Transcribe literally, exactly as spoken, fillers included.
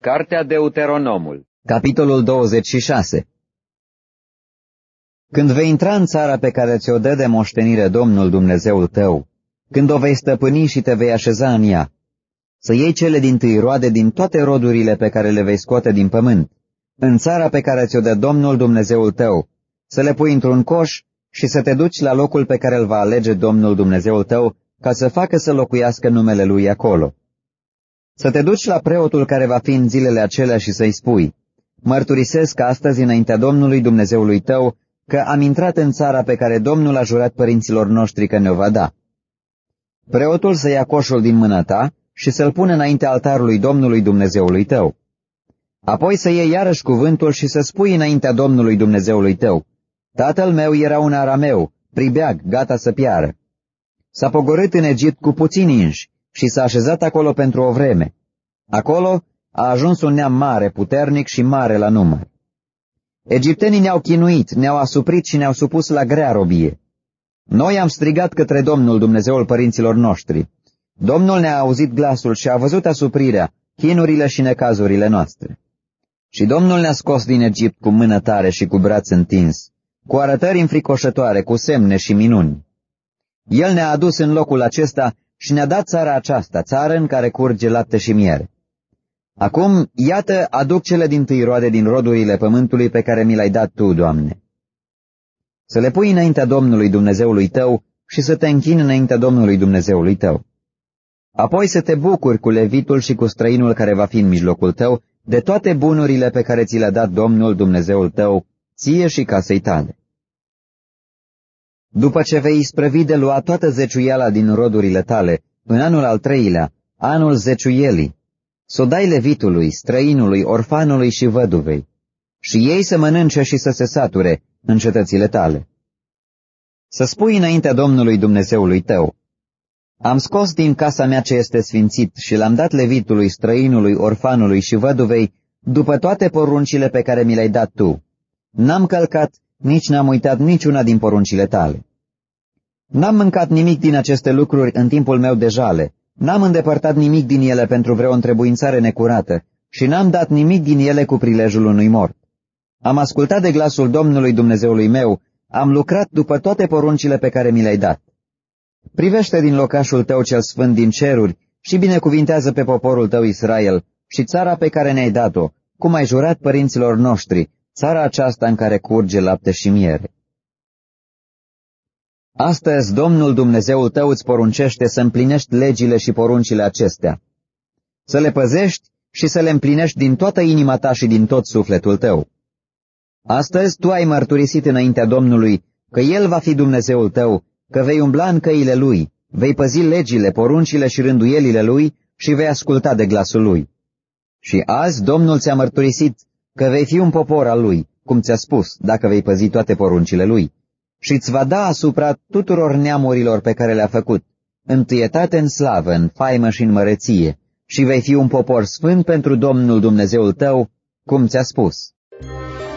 Cartea Deuteronomul, capitolul douăzeci și șase. Când vei intra în țara pe care ți-o dă de moștenire Domnul Dumnezeul tău, când o vei stăpâni și te vei așeza în ea, să iei cele dintâi roade din toate rodurile pe care le vei scoate din pământ, în țara pe care ți-o dă Domnul Dumnezeul tău, să le pui într-un coș și să te duci la locul pe care îl va alege Domnul Dumnezeul tău, ca să facă să locuiască numele Lui acolo. Să te duci la preotul care va fi în zilele acelea și să-i spui: mărturisesc astăzi înaintea Domnului Dumnezeului tău că am intrat în țara pe care Domnul a jurat părinților noștri că ne-o va da. Preotul să ia coșul din mâna ta și să-l pună înaintea altarului Domnului Dumnezeului tău. Apoi să iei iarăși cuvântul și să spui înaintea Domnului Dumnezeului tău: tatăl meu era un arameu, pribeag, gata să piară. S-a pogorât în Egipt cu puțini inși și s-a așezat acolo pentru o vreme. Acolo a ajuns un neam mare, puternic și mare la număr. Egiptenii ne-au chinuit, ne-au asuprit și ne-au supus la grea robie. Noi am strigat către Domnul Dumnezeul părinților noștri. Domnul ne-a auzit glasul și a văzut asuprirea, chinurile și necazurile noastre. Și Domnul ne-a scos din Egipt cu mână tare și cu braț întins, cu arătări înfricoșătoare, cu semne și minuni. El ne-a adus în locul acesta și ne-a dat țara aceasta, țară în care curge lapte și miere. Acum, iată, aduc cele dintâi roade din rodurile pământului pe care mi le-ai dat Tu, Doamne. Să le pui înaintea Domnului Dumnezeului tău și să te închini înaintea Domnului Dumnezeului tău. Apoi să te bucuri cu levitul și cu străinul care va fi în mijlocul tău de toate bunurile pe care ți le-a dat Domnul Dumnezeul tău, ție și casei tale. După ce vei isprăvi de lua toată zeciuiala din rodurile tale, în anul al treilea, anul zeciuielii, s-o dai levitului, străinului, orfanului și văduvei, și ei să mănânce și să se sature în cetățile tale. Să spui înaintea Domnului Dumnezeului tău: am scos din casa mea ce este sfințit și l-am dat levitului, străinului, orfanului și văduvei, după toate poruncile pe care mi le-ai dat tu. N-am călcat, nici n-am uitat niciuna din poruncile tale. N-am mâncat nimic din aceste lucruri în timpul meu de jale, n-am îndepărtat nimic din ele pentru vreo întrebuințare necurată și n-am dat nimic din ele cu prilejul unui mort. Am ascultat de glasul Domnului Dumnezeului meu, am lucrat după toate poruncile pe care mi le-ai dat. Privește din locașul tău cel sfânt din ceruri și binecuvintează pe poporul tău Israel și țara pe care ne-ai dat-o, cum ai jurat părinților noștri, țara aceasta în care curge lapte și miere. Astăzi Domnul Dumnezeul tău îți poruncește să împlinești legile și poruncile acestea, să le păzești și să le împlinești din toată inima ta și din tot sufletul tău. Astăzi tu ai mărturisit înaintea Domnului că El va fi Dumnezeul tău, că vei umbla în căile Lui, vei păzi legile, poruncile și rânduielile Lui și vei asculta de glasul Lui. Și azi Domnul ți-a mărturisit că vei fi un popor al Lui, cum ți-a spus, dacă vei păzi toate poruncile Lui, și îți va da asupra tuturor neamurilor pe care le-a făcut, întâietate în slavă, în faimă și în măreție, și vei fi un popor sfânt pentru Domnul Dumnezeul tău, cum ți-a spus.